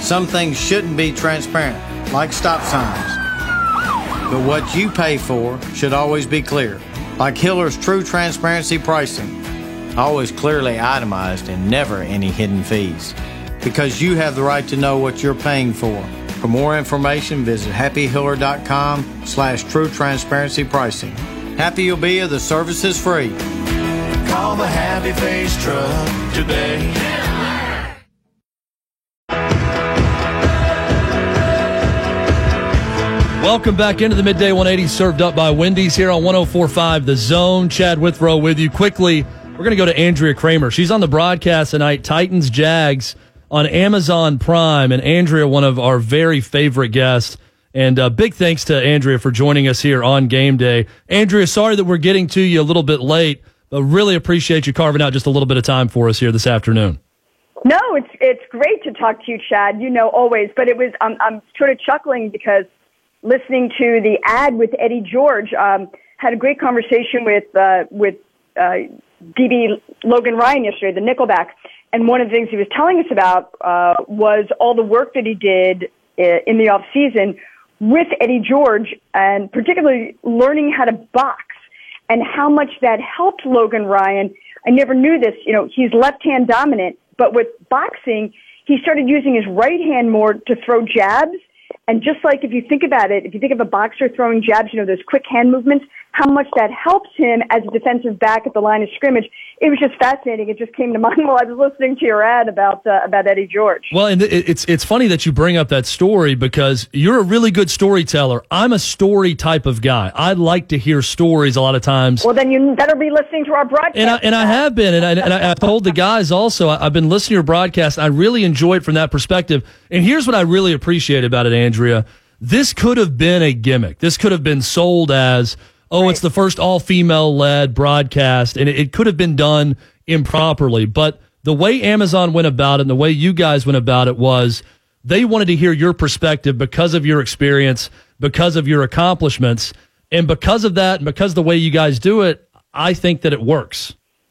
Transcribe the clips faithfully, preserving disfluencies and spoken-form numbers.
Some things shouldn't be transparent, like stop signs. But what you pay for should always be clear, like Hiller's True Transparency Pricing. Always clearly itemized and never any hidden fees. Because you have the right to know what you're paying for. For more information, visit happy hiller dot com slash true transparency pricing. Happy you'll be if the service is free. Call the Happy Face Truck today. Welcome back into the Midday one eighty, served up by Wendy's here on one oh four point five The Zone. Chad Withrow with you. Quickly, we're going to go to Andrea Kramer. She's on the broadcast tonight, Titans Jags on Amazon Prime. And Andrea, one of our very favorite guests. And uh, big thanks to Andrea for joining us here on game day. Andrea, sorry that we're getting to you a little bit late, but really appreciate you carving out just a little bit of time for us here this afternoon. No, it's it's great to talk to you, Chad. You know, always. But it was um, I'm sort of chuckling because listening to the ad with Eddie George, um, had a great conversation with uh, with uh, D B Logan Ryan yesterday, the Nickelback, and one of the things he was telling us about uh, was all the work that he did uh, in the off season with Eddie George, and particularly learning how to box and how much that helped Logan Ryan. I never knew this. You know, he's left-hand dominant, but with boxing, he started using his right hand more to throw jabs. And just like if you think about it, if you think of a boxer throwing jabs, you know, those quick hand movements, how much that helps him as a defensive back at the line of scrimmage. It was just fascinating. It just came to mind while I was listening to your ad about uh, about Eddie George. Well, and it's it's funny that you bring up that story because you're a really good storyteller. I'm a story type of guy. I like to hear stories a lot of times. Well, then you better be listening to our broadcast. And I, and I have been, and I, and I told the guys also, I've been listening to your broadcast. I really enjoy it from that perspective. And here's what I really appreciate about it, Andrea. This could have been a gimmick. This could have been sold as, oh, right, it's the first all-female-led broadcast, and it, it could have been done improperly. But the way Amazon went about it and the way you guys went about it was they wanted to hear your perspective because of your experience, because of your accomplishments, and because of that and because of the way you guys do it, I think that it works.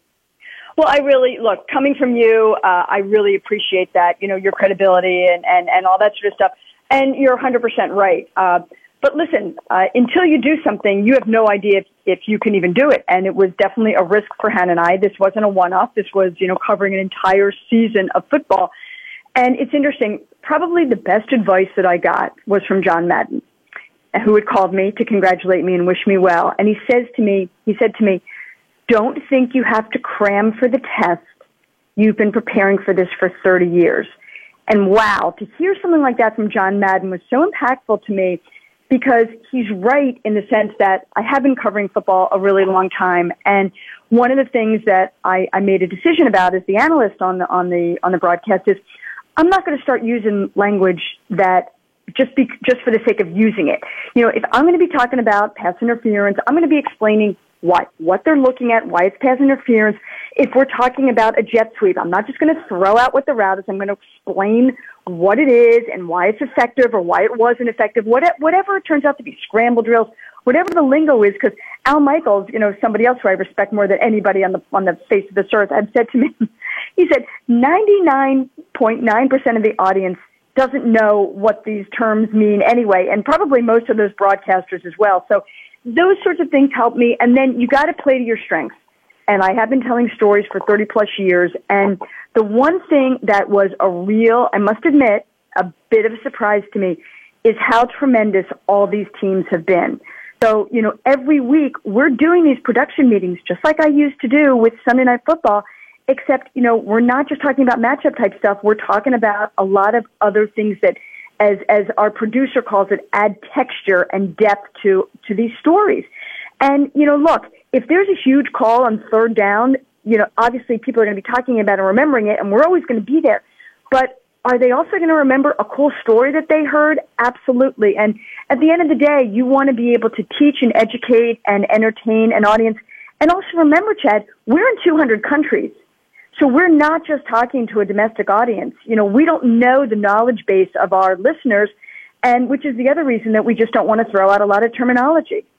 Well, I really, look, coming from you, uh, I really appreciate that, you know, your credibility and, and, and all that sort of stuff. And you're one hundred percent right. Uh, but listen, uh, until you do something, you have no idea if, if you can even do it. And it was definitely a risk for Hannah and I. This wasn't a one-off. This was, you know, covering an entire season of football. And it's interesting. Probably the best advice that I got was from John Madden, who had called me to congratulate me and wish me well. And he says to me, he said to me, don't think you have to cram for the test. You've been preparing for this for thirty years. And wow, to hear something like that from John Madden was so impactful to me because he's right in the sense that I have been covering football a really long time. And one of the things that I, I made a decision about as the analyst on the, on the, on the broadcast is I'm not going to start using language that just be, just for the sake of using it. You know, if I'm going to be talking about pass interference, I'm going to be explaining what, what they're looking at, why it's pass interference. If we're talking about a jet sweep, I'm not just going to throw out what the route is. I'm going to explain what it is and why it's effective or why it wasn't effective, whatever it turns out to be, scramble drills, whatever the lingo is, because Al Michaels, you know, somebody else who I respect more than anybody on the on the face of this earth, had said to me, he said, ninety-nine point nine percent of the audience doesn't know what these terms mean anyway, and probably most of those broadcasters as well. So those sorts of things help me, and then you got to play to your strengths. And I have been telling stories for thirty plus years. And the one thing that was a real, I must admit, a bit of a surprise to me is how tremendous all these teams have been. So, you know, every week we're doing these production meetings just like I used to do with Sunday Night Football, except, you know, we're not just talking about matchup type stuff. We're talking about a lot of other things that, as, as our producer calls it, add texture and depth to, to these stories. And, you know, look, if there's a huge call on third down, you know, obviously people are going to be talking about and remembering it, and we're always going to be there. But are they also going to remember a cool story that they heard? Absolutely. And at the end of the day, you want to be able to teach and educate and entertain an audience. And also remember, Chad, we're in two hundred countries. So we're not just talking to a domestic audience. You know, we don't know the knowledge base of our listeners, and which is the other reason that we just don't want to throw out a lot of terminology. one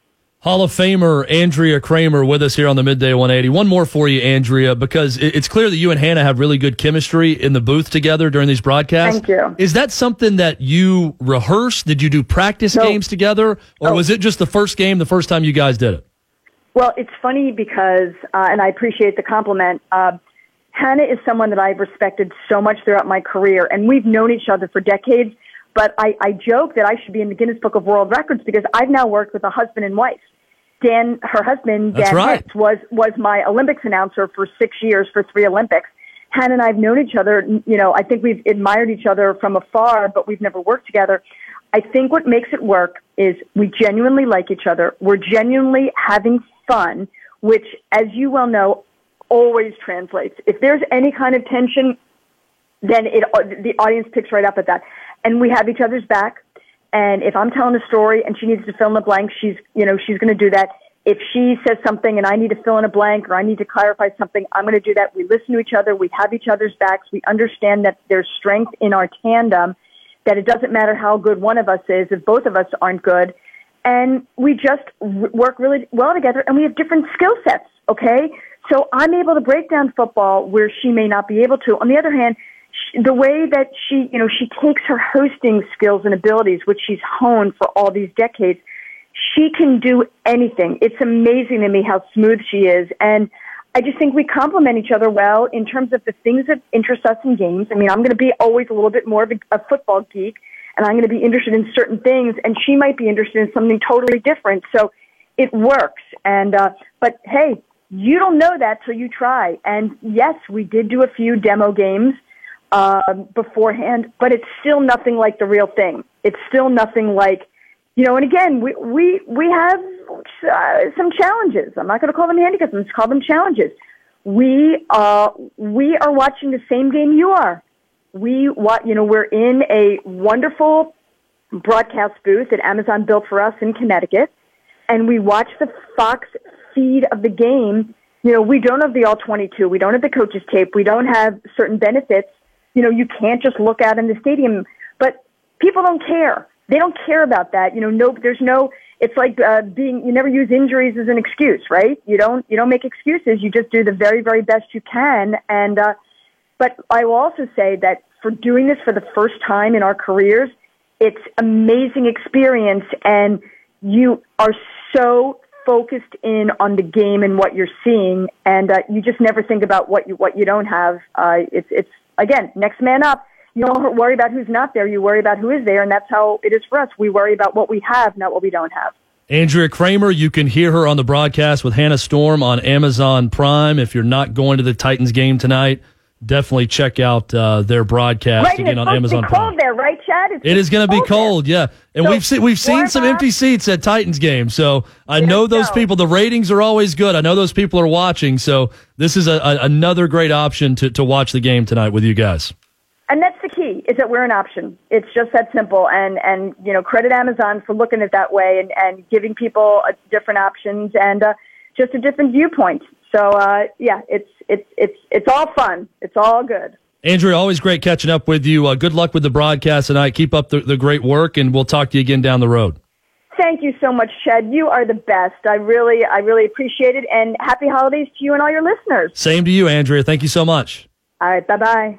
Hall of Famer Andrea Kramer with us here on the Midday one eighty. One more for you, Andrea, because it's clear that you and Hannah have really good chemistry in the booth together during these broadcasts. Thank you. Is that something that you rehearsed? Did you do practice No. games together? Or No. was it just the first game, the first time you guys did it? Well, it's funny because, uh, and I appreciate the compliment, uh, Hannah is someone that I've respected so much throughout my career, and we've known each other for decades, but I, I joke that I should be in the Guinness Book of World Records because I've now worked with a husband and wife. Dan, her husband, That's Dan right. Hetz, was, was my Olympics announcer for six years for three Olympics. Hannah and I have known each other, you know, I think we've admired each other from afar, but we've never worked together. I think what makes it work is we genuinely like each other. We're genuinely having fun, which, as you well know, always translates. If there's any kind of tension, then it, the audience picks right up at that. And we have each other's back. And if I'm telling a story and she needs to fill in the blank, she's, you know, she's going to do that. If she says something and I need to fill in a blank or I need to clarify something, I'm going to do that. We listen to each other. We have each other's backs. We understand that there's strength in our tandem, that it doesn't matter how good one of us is if both of us aren't good. And we just work really well together, and we have different skill sets, okay? So I'm able to break down football where she may not be able to. On the other hand, she, the way that she, you know, she takes her hosting skills and abilities, which she's honed for all these decades, she can do anything. It's amazing to me how smooth she is. And I just think we complement each other well in terms of the things that interest us in games. I mean, I'm going to be always a little bit more of a, a football geek, and I'm going to be interested in certain things, and she might be interested in something totally different. So it works. And uh, but, hey, you don't know that till you try. And, yes, we did do a few demo games uh, beforehand, but it's still nothing like the real thing. It's still nothing like, you know, and again, we we, we have uh, some challenges. I'm not going to call them handicaps. I'm just call them challenges. We, uh, we are watching the same game you are. We, you know, we're in a wonderful broadcast booth that Amazon built for us in Connecticut, and we watch the Fox feed of the game. You know, we don't have the all twenty-two. We don't have the coaches tape. We don't have certain benefits. You know, you can't just look out in the stadium. But people don't care. They don't care about that. You know, no, there's no. It's like uh, being. You never use injuries as an excuse, right? You don't. You don't make excuses. You just do the very, very best you can. And uh, but I will also say that for doing this for the first time in our careers, it's amazing experience, and you are so focused in on the game and what you're seeing, and uh, you just never think about what you what you don't have. Uh, it's it's again, next man up. You don't worry about who's not there. You worry about who is there, and that's how it is for us. We worry about what we have, not what we don't have. Andrea Kramer, you can hear her on the broadcast with Hannah Storm on Amazon Prime. If you're not going to the Titans game tonight, definitely check out uh, their broadcast right, again on Amazon It's cold Prime. there, right, Chad? It's It is going to be cold, there. yeah. And So, we've seen we've seen warm some up. empty seats at Titans games, so I Yes, know those so. people. The ratings are always good. I know those people are watching, so this is a, a, another great option to to watch the game tonight with you guys. And that's the key, is that we're an option. It's just that simple. And, and you know, credit Amazon for looking at it that way and, and giving people uh, different options and uh, just a different viewpoint. So, uh, yeah, it's it's it's it's all fun. It's all good. Andrea, always great catching up with you. Uh, good luck with the broadcast tonight. Keep up the, the great work, and we'll talk to you again down the road. Thank you so much, Chad. You are the best. I really, I really appreciate it. And happy holidays to you and all your listeners. Same to you, Andrea. Thank you so much. All right, bye-bye.